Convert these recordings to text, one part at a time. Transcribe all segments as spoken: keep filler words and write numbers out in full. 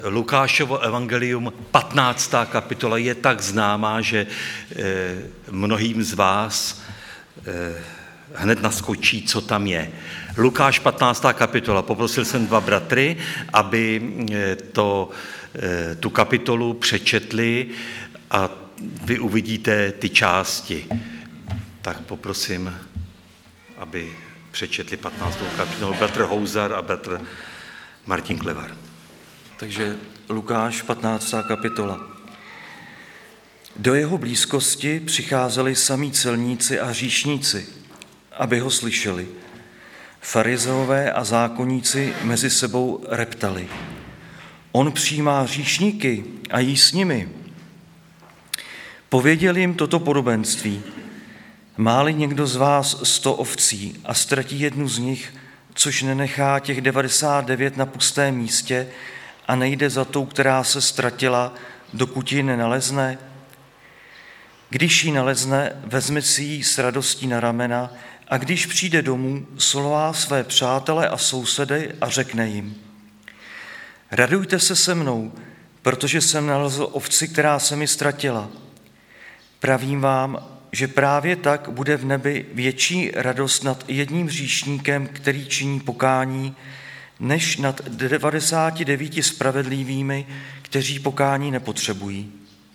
Lukášovo evangelium, patnáctá kapitola, je tak známá, že mnohým z vás hned naskočí, co tam je. Lukáš patnáctá kapitola. Poprosil jsem dva bratry, aby to, tu kapitolu přečetli a vy uvidíte ty části. Tak poprosím, aby přečetli patnáctou kapitolu bratr Houzar a bratr Martin Klevar. Takže Lukáš patnáctá kapitola. Do jeho blízkosti přicházeli samí celníci a hříšníci, aby ho slyšeli. Farizeové a zákonníci mezi sebou reptali. On přijímá hříšníky a jí s nimi. Pověděl jim toto podobenství. Má-li někdo z vás sto ovcí a ztratí jednu z nich, což nenechá těch devadesát devět na pustém místě a nejde za tou, která se ztratila, dokud ji nenalezne? Když ji nalezne, vezme si ji s radostí na ramena a když přijde domů, svolá své přátele a sousedy a řekne jim. Radujte se se mnou, protože jsem nalezl ovci, která se mi ztratila. Pravím vám, že právě tak bude v nebi větší radost nad jedním hříšníkem, který činí pokání, než nad devadesáti devíti spravedlivými, kteří pokání nepotřebují.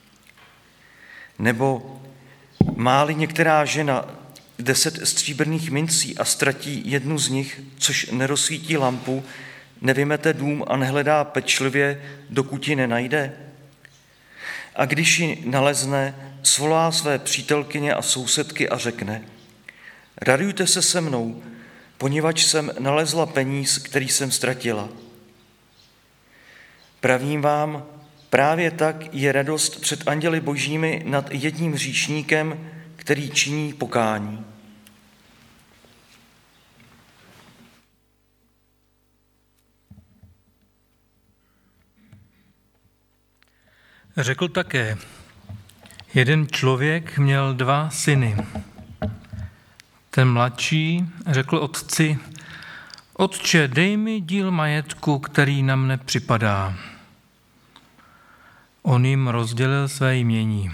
Nebo má-li některá žena deset stříbrných mincí a ztratí jednu z nich, což nerozsvítí lampu, nevymete dům a nehledá pečlivě, dokud ji nenajde? A když ji nalezne, svolá své přítelkyně a sousedky a řekne, radujte se se mnou, poněvadž jsem nalezla peníz, který jsem ztratila. Pravím vám, právě tak je radost před anděli božími nad jedním hříšníkem, který činí pokání. Řekl také, jeden člověk měl dva syny. Ten mladší řekl otci, otče, dej mi díl majetku, který na mne připadá. On jim rozdělil své jmění.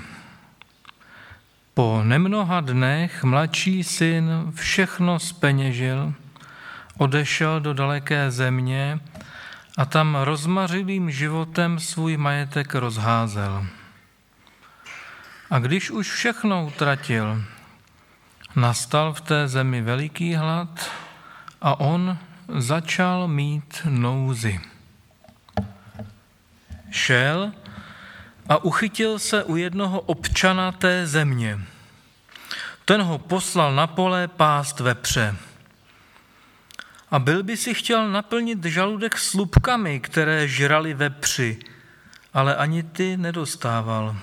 Po nemnoha dnech mladší syn všechno zpeněžil, odešel do daleké země a tam rozmařilým životem svůj majetek rozházel. A když už všechno utratil, nastal v té zemi veliký hlad a on začal mít nouzi. Šel a uchytil se u jednoho občana té země. Ten ho poslal na pole pást vepře. A byl by si chtěl naplnit žaludek slupkami, které žrali vepři, ale ani ty nedostával.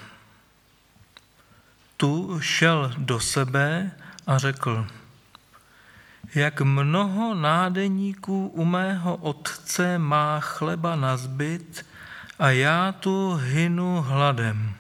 Tu šel do sebe a řekl, jak mnoho nádeníků u mého otce má chleba nazbyt a já tu hynu hladem.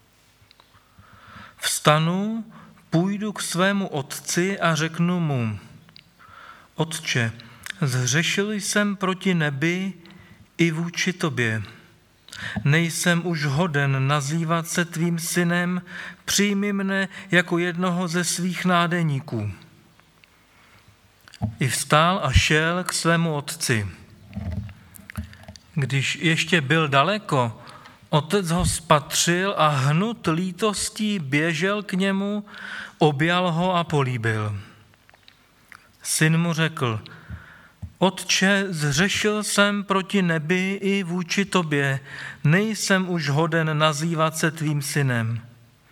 Vstanu, půjdu k svému otci a řeknu mu, otče, zhřešil jsem proti nebi i vůči tobě. Nejsem už hoden nazývat se tvým synem, přijmi mne jako jednoho ze svých nádeníků. I vstál a šel k svému otci. Když ještě byl daleko, otec ho spatřil a hnut lítostí běžel k němu, objal ho a políbil. Syn mu řekl, otče, zřešil jsem proti nebi i vůči tobě, nejsem už hoden nazývat se tvým synem.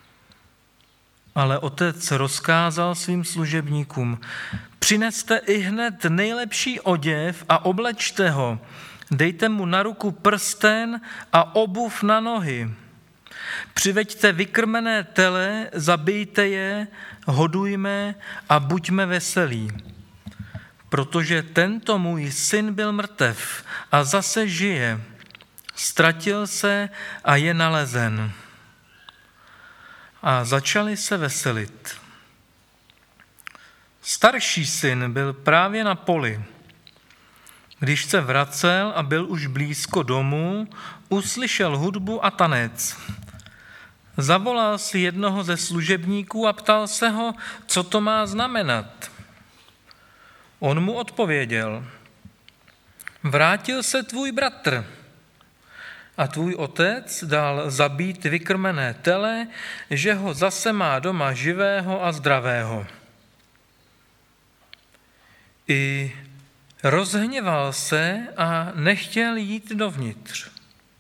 Ale otec rozkázal svým služebníkům, přineste i hned nejlepší oděv a oblečte ho, dejte mu na ruku prsten a obuv na nohy. Přiveďte vykrmené tele, zabijte je, hodujme a buďme veselí. Protože tento můj syn byl mrtev a zase žije, ztratil se a je nalezen. A začali se veselit. Starší syn byl právě na poli. Když se vracel a byl už blízko domu, uslyšel hudbu a tanec. Zavolal si jednoho ze služebníků a ptal se ho, co to má znamenat. On mu odpověděl: vrátil se tvůj bratr a tvůj otec dal zabít vykrmené tele, že ho zase má doma živého a zdravého. I rozhněval se a nechtěl jít dovnitř.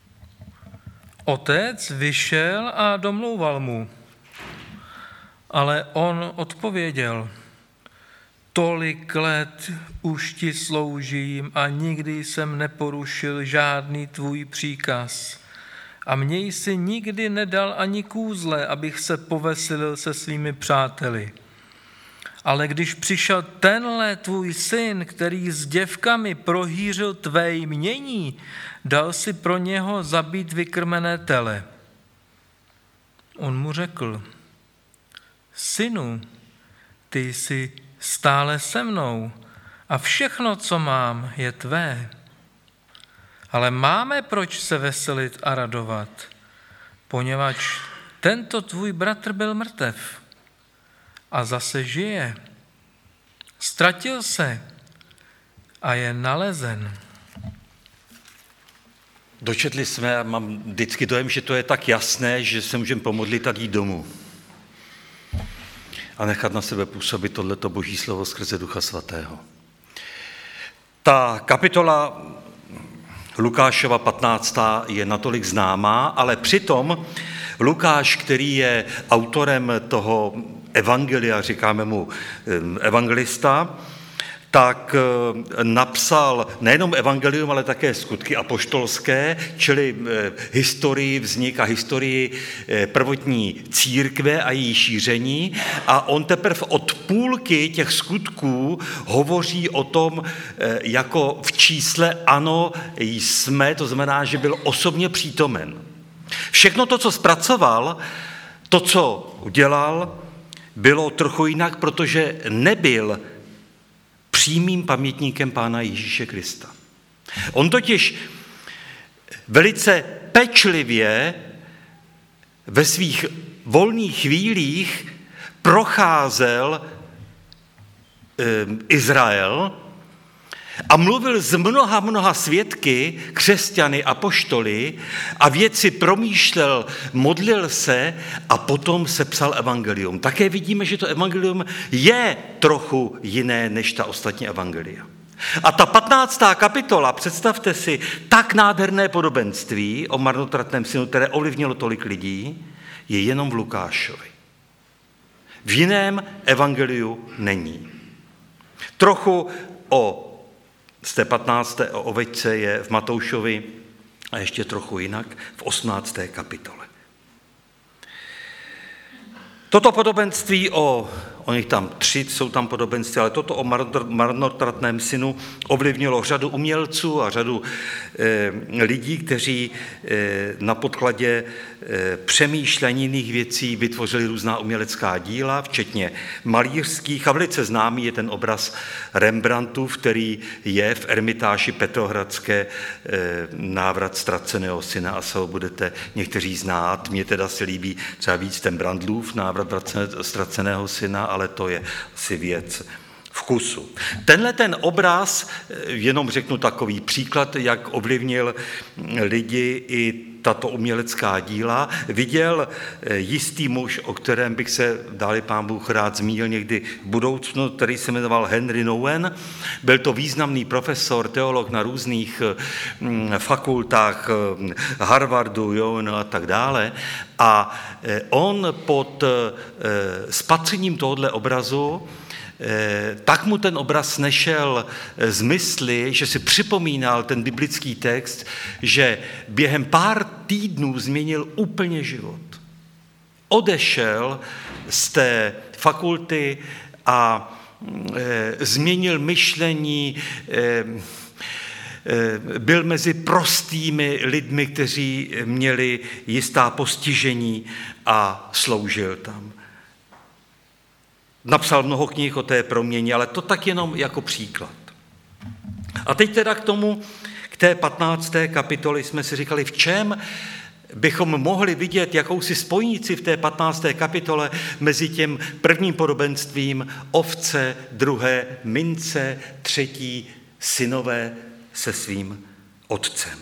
Otec vyšel a domlouval mu, ale on odpověděl: tolik let už ti sloužím a nikdy jsem neporušil žádný tvůj příkaz. A mě jsi nikdy nedal ani kůzle, abych se poveselil se svými přáteli. Ale když přišel tenhle tvůj syn, který s děvkami prohýřil tvé jmění, dal si pro něho zabít vykrmené tele. On mu řekl: synu, ty jsi stále se mnou a všechno, co mám, je tvé. Ale máme proč se veselit a radovat, poněvadž tento tvůj bratr byl mrtev a zase žije. Ztratil se a je nalezen. Dočetli jsme, a mám vždycky dojem, že to je tak jasné, že se můžeme pomodlit a jít domů. A nechat na sebe působit tohleto boží slovo skrze Ducha Svatého. Ta kapitola Lukášova patnáctá je natolik známá, ale přitom Lukáš, který je autorem toho evangelia, říkáme mu evangelista, tak napsal nejenom evangelium, ale také skutky apoštolské, čili historii vznik a historii prvotní církve a její šíření. A on teprve od půlky těch skutků hovoří o tom, jako v čísle ano jsme, to znamená, že byl osobně přítomen. Všechno to, co zpracoval, to, co udělal, bylo trochu jinak, protože nebyl přímým pamětníkem Pána Ježíše Krista. On totiž velice pečlivě ve svých volných chvílích procházel Izrael a mluvil s mnoha, mnoha svědky, křesťany, apoštoly a věci promýšlel, modlil se a potom sepsal evangelium. Také vidíme, že to evangelium je trochu jiné než ta ostatní evangelia. A ta patnáctá kapitola, představte si, tak nádherné podobenství o marnotratném synu, které ovlivnilo tolik lidí, je jenom v Lukášovi. V jiném evangeliu není. Trochu o z té patnácté o ovečce je v Matoušovi a ještě trochu jinak v osmnácté kapitole. Toto podobenství o, oni tam tři jsou tam podobenství, ale toto o marnotratném synu ovlivnilo řadu umělců a řadu eh, lidí, kteří eh, na podkladě eh, přemýšlení jiných věcí vytvořili různá umělecká díla, včetně malířských, a velice známý je ten obraz Rembrandtův, který je v ermitáži petrohradské eh, návrat ztraceného syna, a se ho budete někteří znát. Mně teda se líbí třeba víc ten Brandlův návrat ztraceného syna, ale to je asi věc vkusu. Tenhle ten obraz, jenom řeknu takový příklad, jak ovlivnil lidi i tato umělecká díla, viděl jistý muž, o kterém bych se, dali pán Bůh, rád zmínil někdy v budoucnu, který se jmenoval Henry Nouwen. Byl to významný profesor, teolog na různých fakultách Harvardu, Yale a tak dále. A on pod spatřením tohoto obrazu tak mu ten obraz nešel z mysli, že si připomínal ten biblický text, že během pár týdnů změnil úplně život. Odešel z té fakulty a e, změnil myšlení, e, e, byl mezi prostými lidmi, kteří měli jistá postižení, a sloužil tam. Napsal mnoho knih o té proměně, ale to tak jenom jako příklad. A teď teda k tomu, k té patnácté kapitoli jsme si říkali, v čem bychom mohli vidět jakousi spojnici v té patnácté kapitole mezi tím prvním podobenstvím ovce, druhé mince, třetí synové se svým otcem.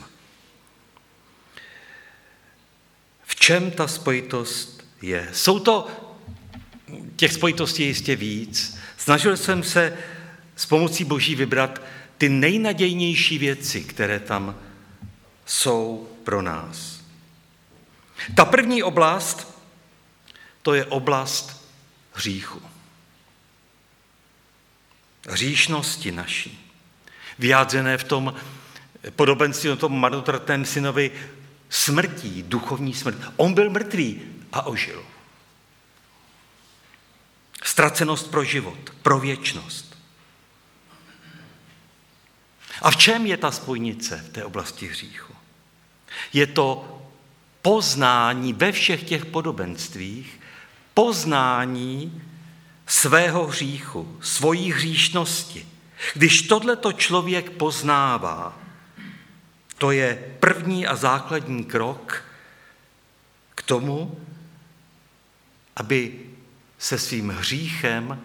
V čem ta spojitost je? Jsou to, těch spojitostí je jistě víc. Snažil jsem se s pomocí Boží vybrat ty nejnadějnější věci, které tam jsou pro nás. Ta první oblast, to je oblast hříchu. Hříšnosti naší. Vyjádřené v tom podobenství o tom marnotratném synovi smrtí, duchovní smrt. On byl mrtvý a ožil. Ztracenost pro život, pro věčnost. A v čem je ta spojnice v té oblasti hříchu? Je to poznání ve všech těch podobenstvích, poznání svého hříchu, svojí hříšnosti. Když tohleto člověk poznává, to je první a základní krok k tomu, aby se svým hříchem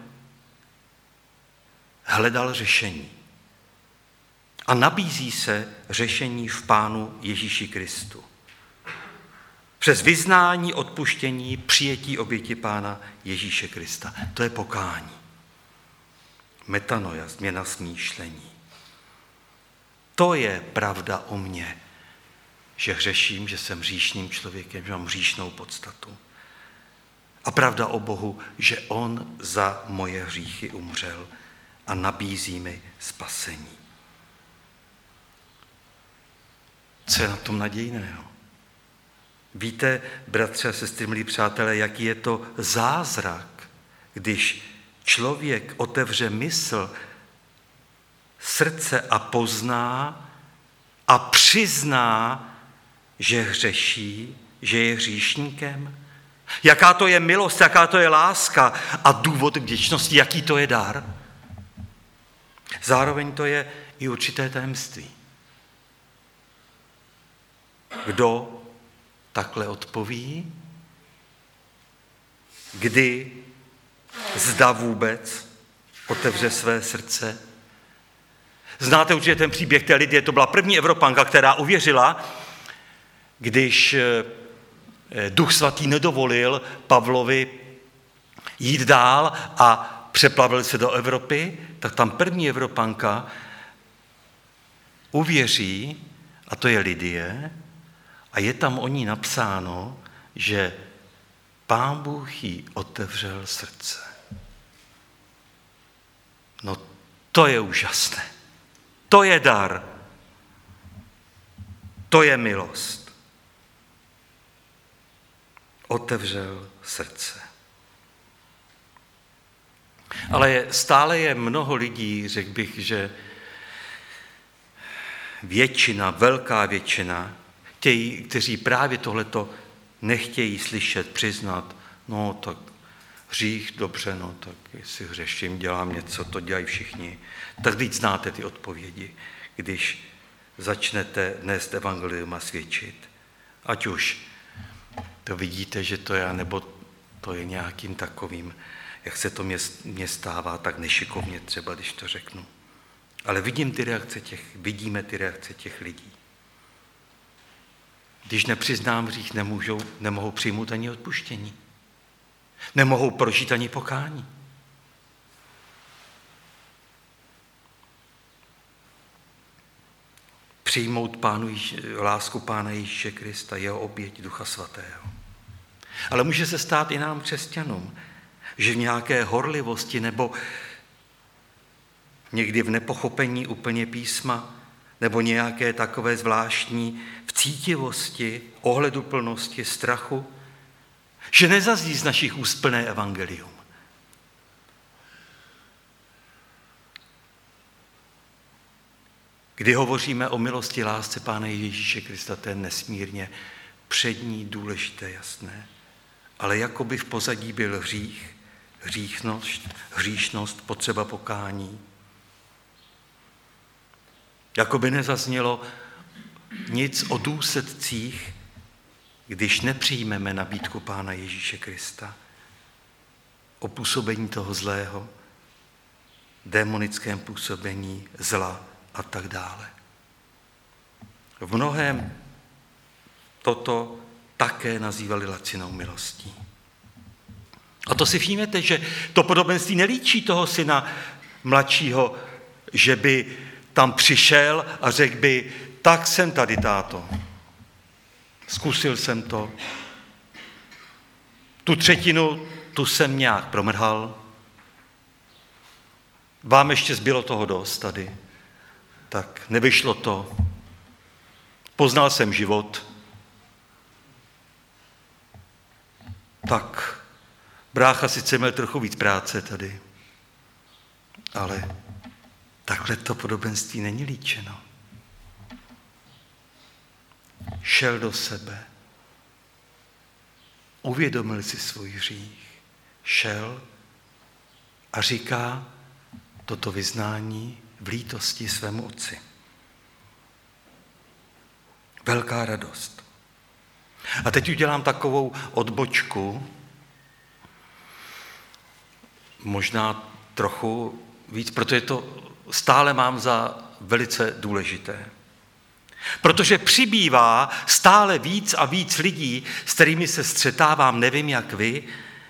hledal řešení. A nabízí se řešení v Pánu Ježíši Kristu. Přes vyznání, odpuštění, přijetí oběti Pána Ježíše Krista. To je pokání. Metanoia, změna smýšlení. To je pravda o mně, že hřeším, že jsem hříšným člověkem, že mám hříšnou podstatu. A pravda o Bohu, že on za moje hříchy umřel a nabízí mi spasení. Co je na tom nadějného? Víte, bratři a sestry, milí přátelé, jaký je to zázrak, když člověk otevře mysl, srdce a pozná a přizná, že hřeší, že je hříšníkem? Jaká to je milost, jaká to je láska a důvod k vděčnosti, jaký to je dar? Zároveň to je i určité tajemství. Kdo takhle odpoví? Kdy, zda vůbec, otevře své srdce? Znáte určitě ten příběh té Lidie, to byla první Evropanka, která uvěřila, když Duch Svatý nedovolil Pavlovi jít dál a přeplavil se do Evropy, tak tam první Evropanka uvěří, a to je Lidie, a je tam o ní napsáno, že Pán Bůh jí otevřel srdce. No to je úžasné. To je dar. To je milost. Otevřel srdce. Ale stále je mnoho lidí, řekl bych, že většina, velká většina, Těj, kteří právě tohleto nechtějí slyšet, přiznat, no tak hřích, dobře, no tak jestli hřeším, dělám něco, to dělají všichni. Tak víc znáte ty odpovědi, když začnete nést evangelium a svědčit. Ať už to vidíte, že to je, nebo to je nějakým takovým, jak se to mě stává, tak nešikovně třeba, když to řeknu. Ale vidím ty reakce těch, vidíme ty reakce těch lidí. Když nepřiznám hřích, nemůžou, nemohou přijmout ani odpuštění. Nemohou prožít ani pokání. Přijmout pánu Ježí, lásku Pána Ježíše Krista, jeho oběť Ducha Svatého. Ale může se stát i nám křesťanům, že v nějaké horlivosti nebo někdy v nepochopení úplně písma nebo nějaké takové zvláštní vcítivosti, ohleduplnosti, strachu, že nezazní z našich úst plné evangelium. Kdy hovoříme o milosti, lásce Pána Ježíše Krista, to je nesmírně přední, důležité, jasné. Ale jakoby v pozadí byl hřích, hříchnost, hříšnost, potřeba pokání. Jakoby nezaznělo nic o důsledcích, když nepřijmeme nabídku Pána Ježíše Krista, o působení toho zlého, démonickém působení zla a tak dále. V mnohém toto také nazývali lacinou milostí. A to si všimněte, že to podobenství nelíčí toho syna mladšího, že by tam přišel a řekl by, tak jsem tady, táto. Zkusil jsem to. Tu třetinu, tu jsem nějak promrhal. Vám ještě zbylo toho dost tady. Tak nevyšlo to. Poznal jsem život. Tak brácha sice měl trochu víc práce tady, ale takhle to podobenství není líčeno. Šel do sebe, uvědomil si svůj hřích, šel a říká toto vyznání v lítosti svému otci. Velká radost. A teď udělám takovou odbočku, možná trochu víc, protože to stále mám za velice důležité. Protože přibývá stále víc a víc lidí, s kterými se střetávám, nevím jak vy,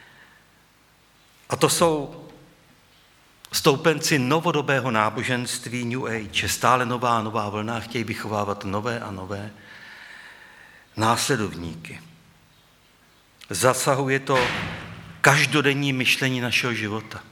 a to jsou stoupenci novodobého náboženství New Age, stále nová a nová vlna, chtějí vychovávat nové a nové následovníky. Zasahuje to každodenní myšlení našeho života.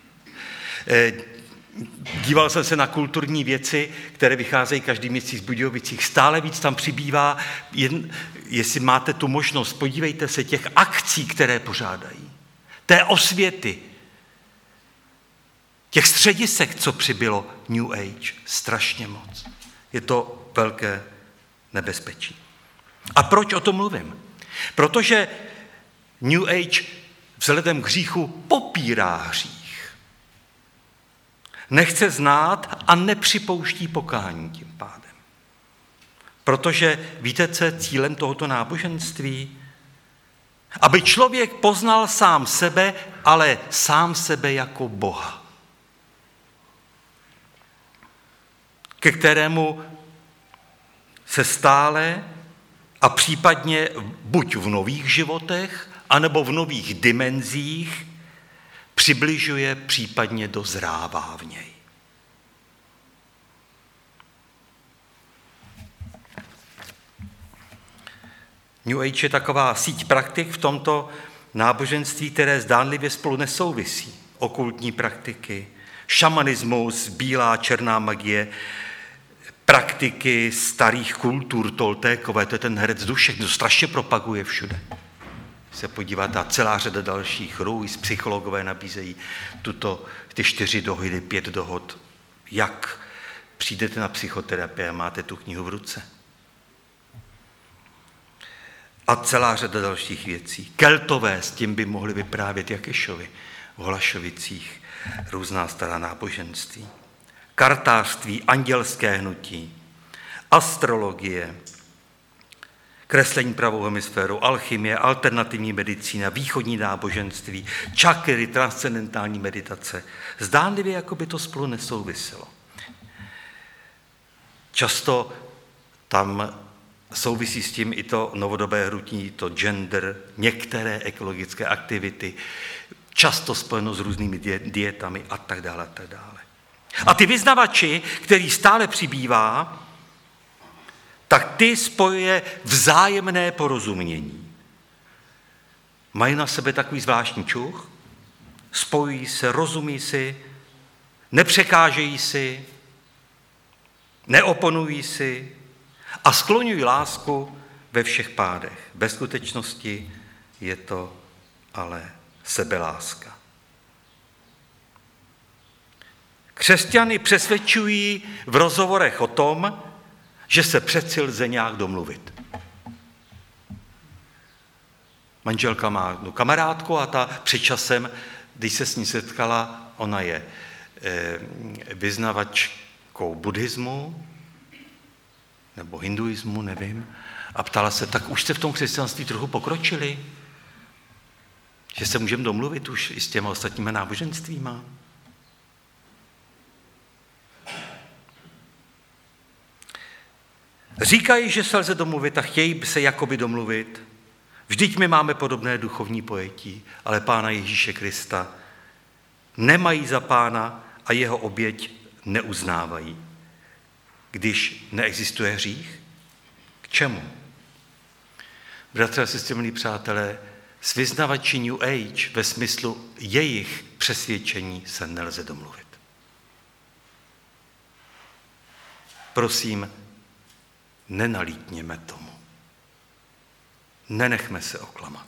Díval jsem se na kulturní věci, které vycházejí každý měsíc v Budějovicích. Stále víc tam přibývá, jen, jestli máte tu možnost, podívejte se těch akcí, které pořádají. Té osvěty, těch středisek, co přibylo New Age, strašně moc. Je to velké nebezpečí. A proč o tom mluvím? Protože New Age vzhledem k hříchu popírá hřích. Nechce znát a nepřipouští pokání tím pádem. Protože víte, co je cílem tohoto náboženství? Aby člověk poznal sám sebe, ale sám sebe jako Boha, ke kterému se stále a případně buď v nových životech, anebo v nových dimenzích přibližuje, případně dozrává v něj. New Age je taková síť praktik v tomto náboženství, které zdánlivě spolu nesouvisí. Okultní praktiky, šamanismus, bílá, černá magie, praktiky starých kultur toltékové, to je ten herec duše, kdo strašně propaguje všude. Se podíváte, a celá řada dalších růz, psychologové nabízejí tuto, ty čtyři dohody, pět dohod. Jak přijdete na psychoterapii a máte tu knihu v ruce. A celá řada dalších věcí. Keltové, s tím by mohli vyprávět Jakešovi v Holašovicích, různá stará náboženství. Kartářství, andělské hnutí, astrologie, kreslení pravou hemisféru, alchymie, alternativní medicína, východní náboženství, čakry, transcendentální meditace. Zdánlivě, jako by to spolu nesouviselo. Často tam souvisí s tím i to novodobé hnutí, to gender, některé ekologické aktivity, často spojeno s různými dietami a tak dále, a tak dále. A ty vyznavači, který stále přibývá, tak ty spojuje vzájemné porozumění. Mají na sebe takový zvláštní čuch, spojují se, rozumí si, nepřekážejí si, neoponují si a skloňují lásku ve všech pádech. Ve skutečnosti je to ale sebeláska. Křesťany přesvědčují v rozhovorech o tom, že se přeci lze nějak domluvit. Manželka má kamarádku a ta před časem, když se s ní setkala, ona je vyznavačkou buddhismu nebo hinduismu, nevím, a ptala se, tak už jste v tom křesťanství trochu pokročili? Že se můžeme domluvit už i s těma ostatníma náboženstvíma? Říkají, že se lze domluvit a chtějí se jakoby domluvit. Vždyť my máme podobné duchovní pojetí, ale Pána Ježíše Krista nemají za Pána a jeho oběť neuznávají. Když neexistuje hřích, k čemu? Bratři a sestry, milí přátelé, s vyznavači New Age ve smyslu jejich přesvědčení se nelze domluvit. Prosím, nenalítněme tomu. Nenechme se oklamat.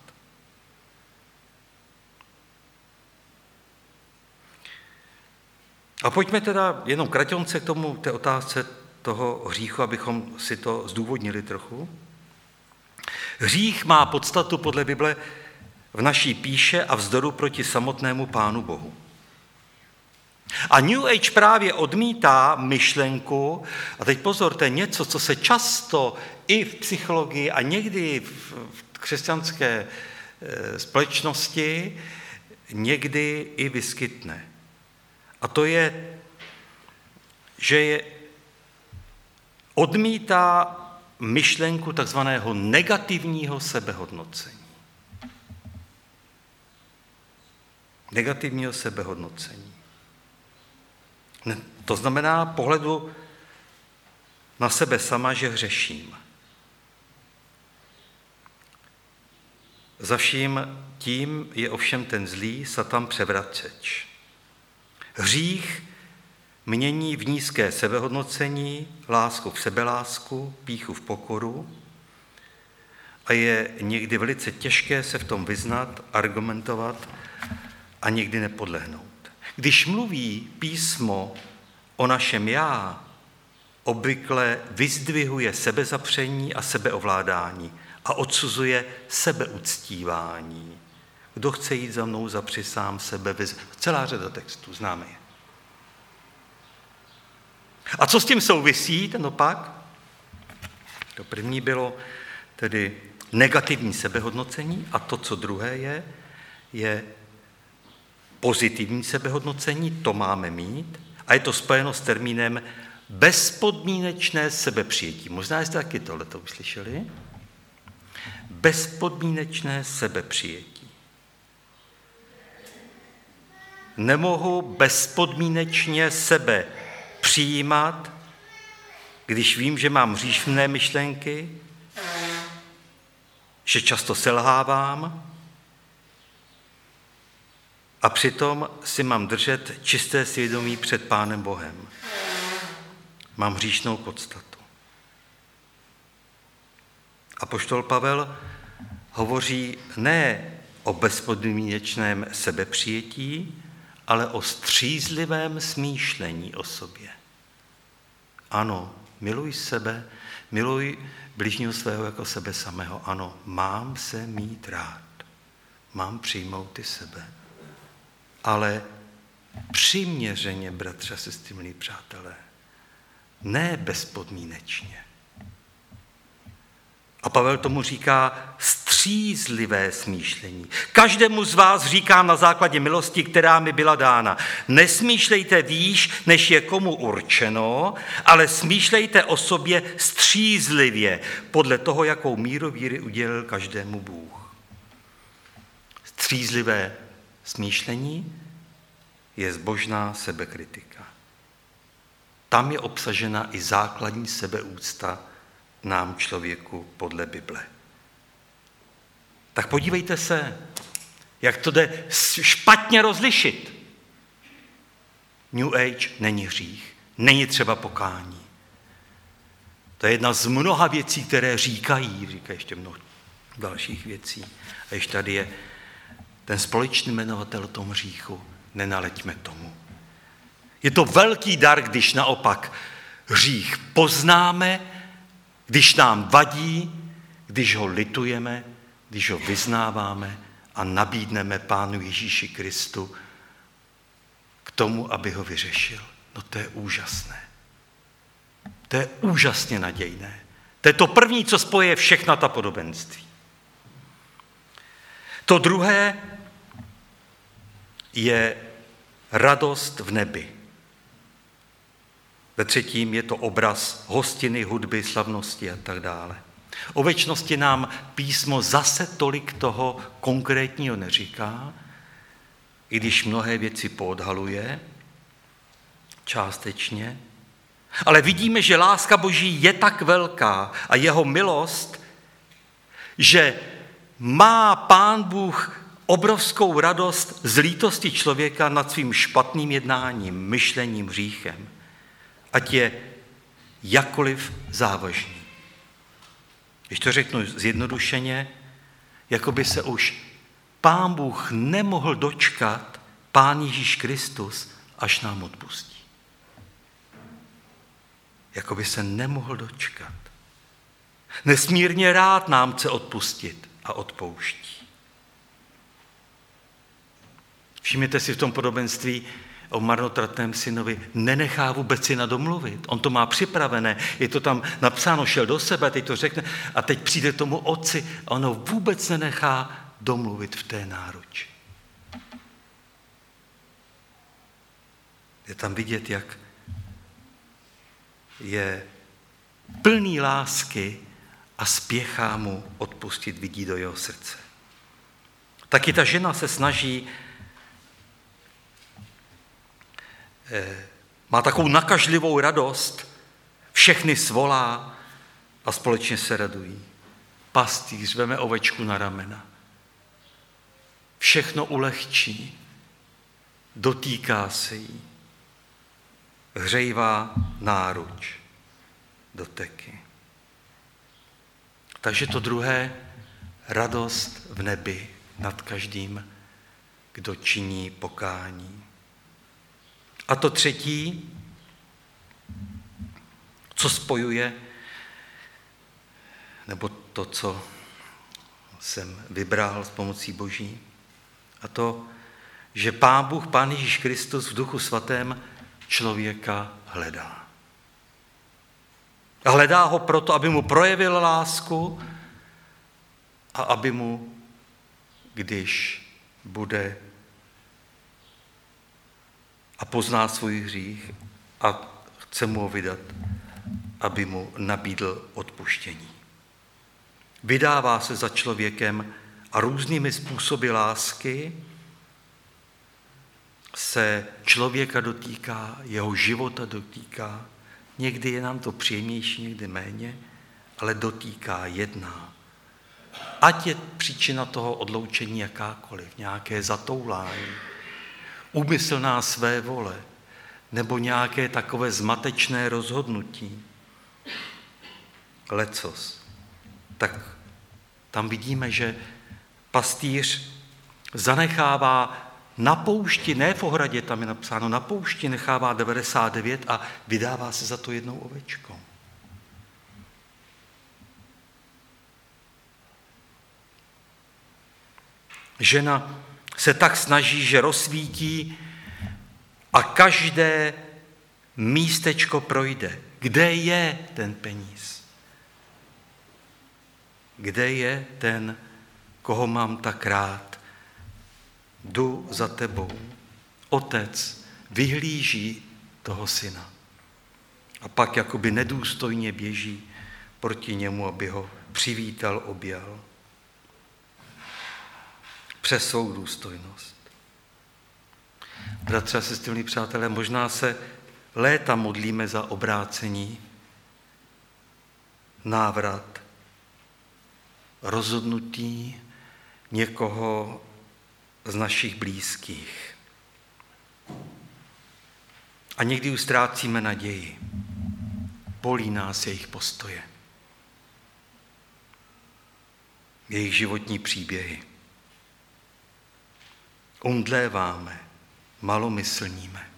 A pojďme teda jenom kraťonce k tomu, té otázce toho hříchu, abychom si to zdůvodnili trochu. Hřích má podstatu podle Bible v naší pýše a vzdoru proti samotnému Pánu Bohu. A New Age právě odmítá myšlenku, a teď pozor, to je něco, co se často i v psychologii a někdy v křesťanské společnosti někdy i vyskytne. A to je, že je odmítá myšlenku takzvaného negativního sebehodnocení. Negativního sebehodnocení. To znamená pohledu na sebe sama, že hřeším. Za vším tím je ovšem ten zlý Satan převraceč. Hřích mění v nízké sebehodnocení, lásku v sebelásku, pýchu v pokoru a je někdy velice těžké se v tom vyznat, argumentovat a někdy nepodlehnout. Když mluví písmo o našem já, obvykle vyzdvihuje sebezapření a sebeovládání a odsuzuje sebeuctívání. Kdo chce jít za mnou, zapři sám sebe. Vyz... Celá řada textů, známe je. A co s tím souvisí, ten opak? To první bylo tedy negativní sebehodnocení a to, co druhé je, je pozitivní sebehodnocení, to máme mít a je to spojeno s termínem bezpodmínečné sebepřijetí. Možná jste taky tohleto uslyšeli? Bezpodmínečné sebepřijetí. Nemohu bezpodmínečně sebe přijímat, když vím, že mám hříšné myšlenky, že často selhávám a přitom si mám držet čisté svědomí před Pánem Bohem. Mám hříšnou podstatu. Apoštol Pavel hovoří ne o bezpodmínečném sebepřijetí, ale o střízlivém smýšlení o sobě. Ano, miluj sebe, miluj bližního svého jako sebe samého. Ano, mám se mít rád, mám přijmout i sebe. Ale přiměřeně, bratři a sestry, milí přátelé, ne bezpodmínečně. A Pavel tomu říká střízlivé smýšlení. Každému z vás říkám na základě milosti, která mi byla dána. Nesmýšlejte výš, než je komu určeno, ale smýšlejte o sobě střízlivě, podle toho, jakou míru víry udělil každému Bůh. Střízlivé smýšlení je zbožná sebekritika. Tam je obsažena i základní sebeúcta nám člověku podle Bible. Tak podívejte se, jak to jde špatně rozlišit. New Age není hřích, není třeba pokání. To je jedna z mnoha věcí, které říkají, říkají ještě mnoho dalších věcí. A ještě tady je ten společný jmenovatel tomu hříchu, nenaleďme tomu. Je to velký dar, když naopak hřích poznáme, když nám vadí, když ho litujeme, když ho vyznáváme a nabídneme Pánu Ježíši Kristu k tomu, aby ho vyřešil. No to je úžasné. To je úžasně nadějné. To je to první, co spojuje všechna ta podobenství. To druhé je radost v nebi. Ve třetím je to obraz hostiny, hudby, slavnosti a tak dále. O věčnosti nám písmo zase tolik toho konkrétního neříká, i když mnohé věci poodhaluje, částečně. Ale vidíme, že láska Boží je tak velká a jeho milost, že má Pán Bůh obrovskou radost z lítosti člověka nad svým špatným jednáním, myšlením, hříchem. Ať je jakkoliv závažný. Když to řeknu zjednodušeně, jako by se už Pán Bůh nemohl dočkat, Pán Ježíš Kristus, až nám odpustí. Jako by se nemohl dočkat. Nesmírně rád nám chce odpustit a odpouští. Všimněte si v tom podobenství o marnotratném synovi, nenechá vůbec si nadomluvit. On to má připravené, je to tam napsáno, šel do sebe, teď to řekne a teď přijde k tomu otci a ono vůbec nenechá domluvit v té náruči. Je tam vidět, jak je plný lásky a spěchá mu odpustit, vidí do jeho srdce. Taky ta žena se snaží, má takovou nakažlivou radost, všechny svolá a společně se radují. Pastýř veme ovečku na ramena. Všechno ulehčí, dotýká se jí, hřejivá náruč, doteky. Takže to druhé, radost v nebi nad každým, kdo činí pokání. A to třetí, co spojuje, nebo to, co jsem vybral s pomocí Boží, a to, že Pán Bůh, Pán Ježíš Kristus v Duchu Svatém člověka hledá. A hledá ho proto, aby mu projevil lásku a aby mu, když bude a pozná svůj hřích a chce mu ho vydat, aby mu nabídl odpuštění. Vydává se za člověkem a různými způsoby lásky se člověka dotýká, jeho života dotýká. Někdy je nám to příjemnější, někdy méně, ale dotýká, jedná. Ať je příčina toho odloučení jakákoliv, nějaké zatoulání, úmyslná své vole, nebo nějaké takové zmatečné rozhodnutí, lecos, tak tam vidíme, že pastýř zanechává na poušti, ne v ohradě, tam je napsáno, na poušti nechává devadesát devět a vydává se za to jednou ovečkou. Žena se tak snaží, že rozsvítí a každé místečko projde. Kde je ten peníz? Kde je ten, koho mám tak rád? Jdu za tebou. Otec vyhlíží toho syna. A pak jakoby nedůstojně běží proti němu, aby ho přivítal, objal. Přes svou důstojnost. Bratři a sestry, milí přátelé, možná se léta modlíme za obrácení, návrat, rozhodnutí někoho z našich blízkých. A někdy už ztrácíme naději. Bolí nás jejich postoje, jejich životní příběhy. Umdléváme, malomyslníme.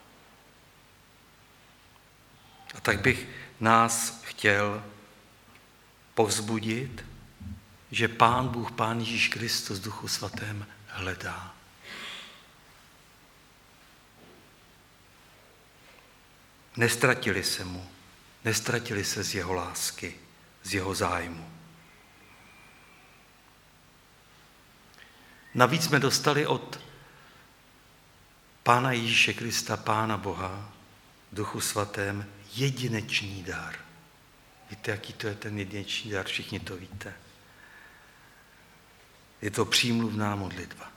A tak bych nás chtěl povzbudit, že Pán Bůh, Pán Ježíš Kristus v Duchu Svatém hledá. Nestratili se mu, nestratili se z jeho lásky, z jeho zájmu. Navíc jsme dostali od Pána Ježíše Krista, Pána Boha, Duchu Svatém, jedinečný dar. Víte, jaký to je ten jedinečný dar? Všichni to víte. Je to přímluvná modlitba.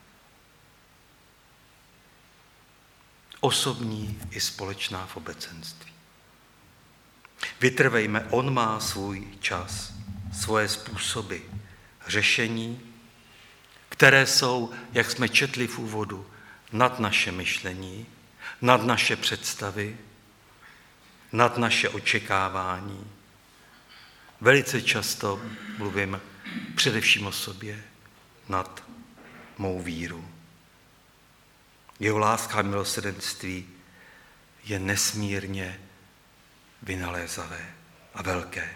Osobní i společná v obecenství. Vytrvejme, on má svůj čas, svoje způsoby řešení, které jsou, jak jsme četli v úvodu, nad naše myšlení, nad naše představy, nad naše očekávání. Velice často mluvím především o sobě, nad mou víru. Jeho láska a milosrdenství je nesmírně vynalézavé a velké.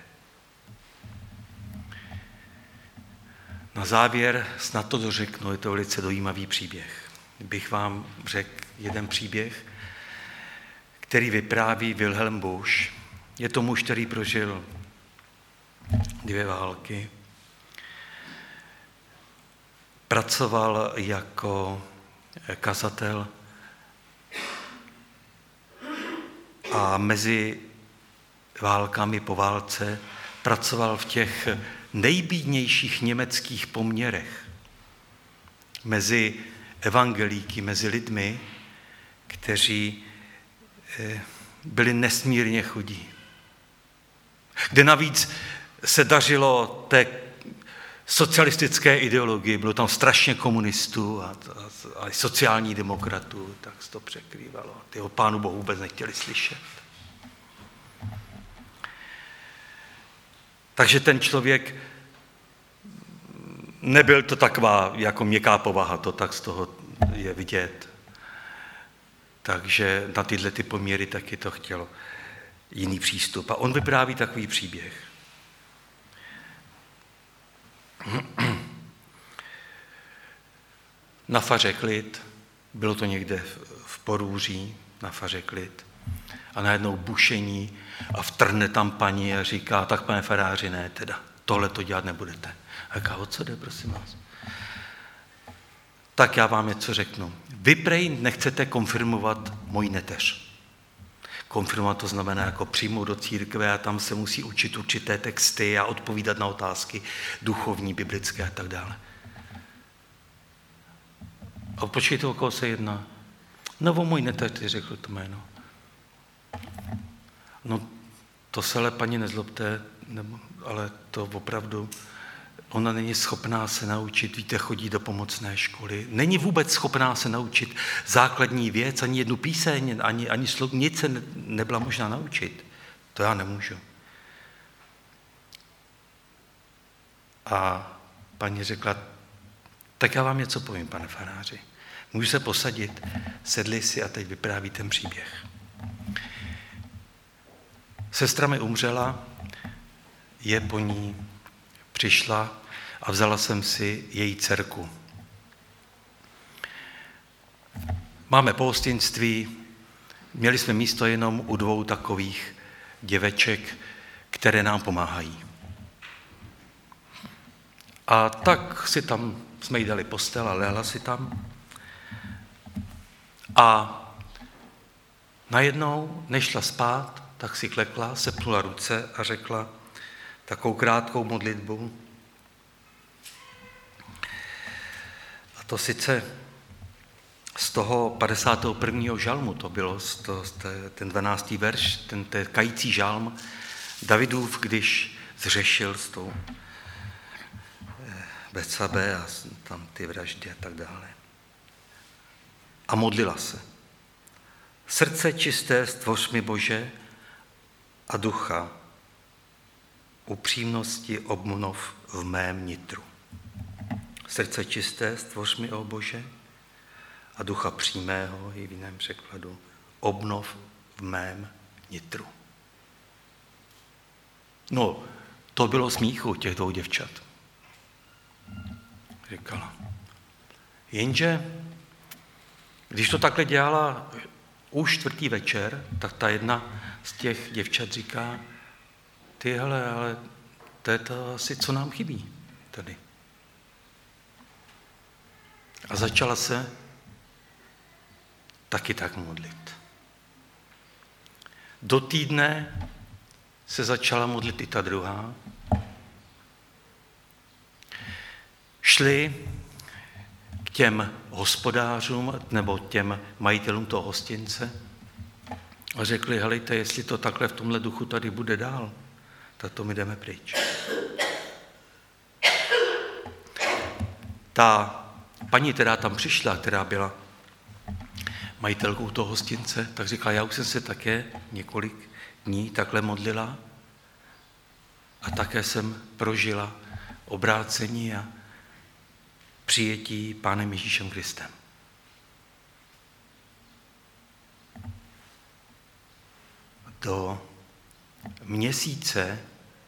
Na závěr snad to dořeknu, je to velice dojímavý příběh. Bych vám řekl jeden příběh, který vypráví Wilhelm Busch. Je to muž, který prožil dvě války. Pracoval jako kazatel a mezi válkami po válce pracoval v těch nejbídnějších německých poměrech mezi evangelíky, mezi lidmi, kteří byli nesmírně chudí. Kde navíc se dařilo té socialistické ideologii, bylo tam strašně komunistů a, a, a sociální demokratů, tak se to překrývalo. Ty o Pánu Bohu vůbec nechtěli slyšet. Takže ten člověk, nebyl to taková jako měkká povaha, to tak z toho je vidět. Takže na tyhle ty poměry taky to chtělo jiný přístup. A on vypráví takový příběh. Na faře klid, bylo to někde v Porůří, na faře klid, a najednou bušení a vtrhne tam paní a říká, tak pane faráři, ne teda, tohle to dělat nebudete. A říká, o co jde, prosím vás? Tak já vám něco řeknu. Vy prej nechcete konfirmovat moji neteř. Konfirmovat to znamená jako přijmout do církve a tam se musí učit určité texty a odpovídat na otázky duchovní, biblické a tak dále. A počkejte, o koho se jedná. No o můj neteř, řekl to jméno. No to se ale paní nezlobte, nebo, ale to opravdu, ona není schopná se naučit, víte, chodí do pomocné školy, není vůbec schopná se naučit základní věc, ani jednu píseň, ani, ani slov, nic se ne, nebyla možná naučit. To já nemůžu. A paní řekla, tak já vám něco povím, pane faráři. Můžu se posadit, sedli si a teď vypráví ten příběh. Sestra mi umřela, je po ní, přišla a vzala jsem si její dcerku. Máme pohostinství, měli jsme místo jenom u dvou takových děveček, které nám pomáhají. A tak si tam, jsme jí dali postel a lehla si tam. A najednou, než šla spát, tak si klekla, sepnula ruce a řekla takovou krátkou modlitbu. A to sice z toho padesátého prvního žalmu to bylo, to, ten dvanáctý verš, ten, ten kající žalm Davidův, když zřešil s tou Betsabe a tam ty vraždy a tak dále. A modlila se. Srdce čisté stvoř mi, Bože, a ducha upřímnosti obnov v mém nitru. Srdce čisté stvoř mi, o Bože, a ducha přímého, i v jiném překladu, obnov v mém nitru. No, to bylo smíchu těch dvou děvčat. Říkala. Jenže, když to takhle dělala už čtvrtý večer, tak ta jedna z těch děvčat říká, ty hele, ale to je to asi, co nám chybí tady. A začala se taky tak modlit. Do týdne se začala modlit i ta druhá. Šli k těm hospodářům nebo těm majitelům toho hostince a řekli, helejte, jestli to takhle v tomhle duchu tady bude dál, tak to my jdeme pryč. Ta paní, která tam přišla, která byla majitelkou toho hostince, tak říkala, já už jsem se také několik dní takhle modlila a také jsem prožila obrácení a přijetí Pánem Ježíšem Kristem. Do měsíce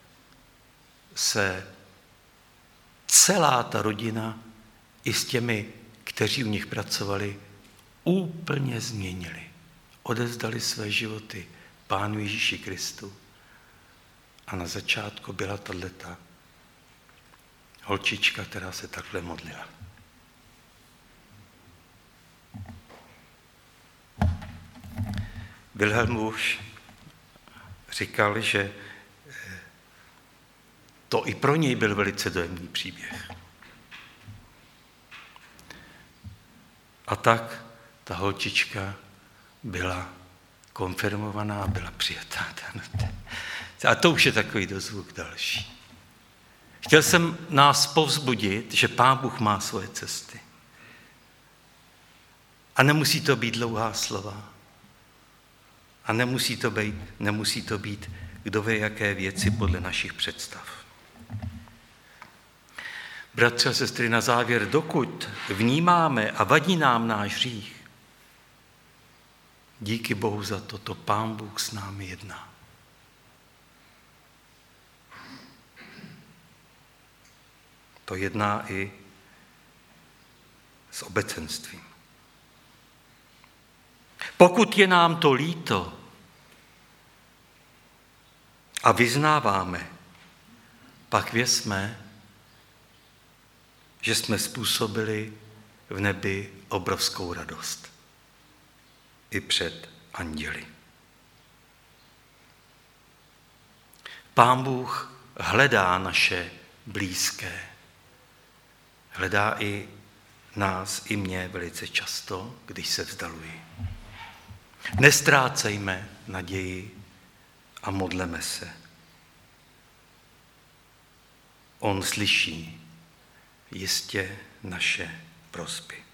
se celá ta rodina i s těmi, kteří u nich pracovali, úplně změnili. Odevzdali své životy Pánu Ježíši Kristu. A na začátku byla tato holčička, která se takhle modlila. Wilhelm už říkal, že to i pro něj byl velice dojemný příběh. A tak ta holčička byla konfirmovaná, byla přijatá. A to už je takový dozvuk další. Chtěl jsem nás povzbudit, že Pán Bůh má svoje cesty. A nemusí to být dlouhá slova. A nemusí to být, nemusí to být kdo ví jaké věci podle našich představ. Bratři a sestry, na závěr, dokud vnímáme a vadí nám náš hřích, díky Bohu za to, to Pán Bůh s námi jedná. To jedná i s obecenstvím. Pokud je nám to líto a vyznáváme, pak věřme, že jsme způsobili v nebi obrovskou radost. I před anděli. Pán Bůh hledá naše blízké. Hledá i nás, i mě velice často, když se vzdaluji. Nestrácejme naději a modleme se. On slyší jistě naše prosby.